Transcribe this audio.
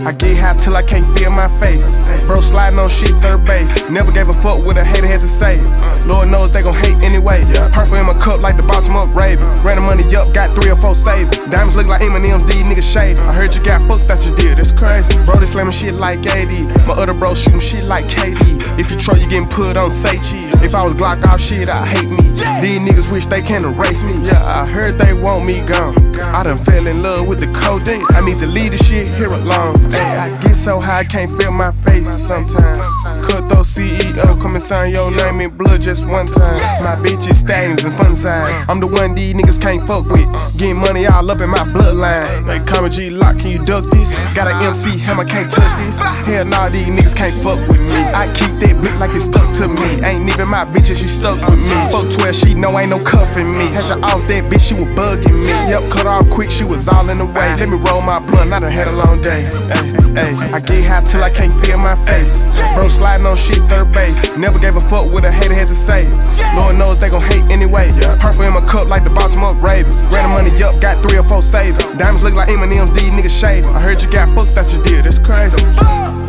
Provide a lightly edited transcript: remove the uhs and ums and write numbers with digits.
I get high till I can't feel my face. Bro sliding on shit, third base. Never gave a fuck what a hater had to say. Lord knows they gon' hate anyway. Purple in my cup like the Baltimore Ravens. Ran the money up, got 3 or 4 savings. Diamonds look like M&M's, these niggas shady. I heard you got fucked, that's your deal, that's crazy. Bro, they slamming shit like AD. My other bro shooting shit like KD. If you troll, you getting put on say cheese. If I was Glock off shit, I hate me. These niggas wish they can erase me. Yeah, I heard they want me gone. I done fell in love with the codeine. I need to leave the shit here alone. Ay, I get so high I can't feel my face sometimes. Cutthroat CEO, come and sign your name in blood just one time. My bitch is stallions and fun size. I'm the one these niggas can't fuck with. Getting money all up in my bloodline. Hey, Comma G Lock, can you duck this? Got an MC hammer, can't touch this. Hell nah, these niggas can't fuck with me. I keep that blick like it's stuck to me. Ain't even my bitch and she stuck with me. Fuck 12, she know ain't no cuffing me. Had her off that bitch, she was bugging me. Yep, cut off quick, she was all in the way. Let me roll my blunt, I done had a long day. Ay, I get high till I can't feel my face. Bro sliding on shit, third base. Never gave a fuck what a hater had to say. Lord knows they gon' hate anyway. Purple in my cup like the Baltimore Ravens. Ran the money up, got 3 or 4 savings. Diamonds look like M&M's, these niggas shady. I heard you got fucked, that's your deal, that's crazy.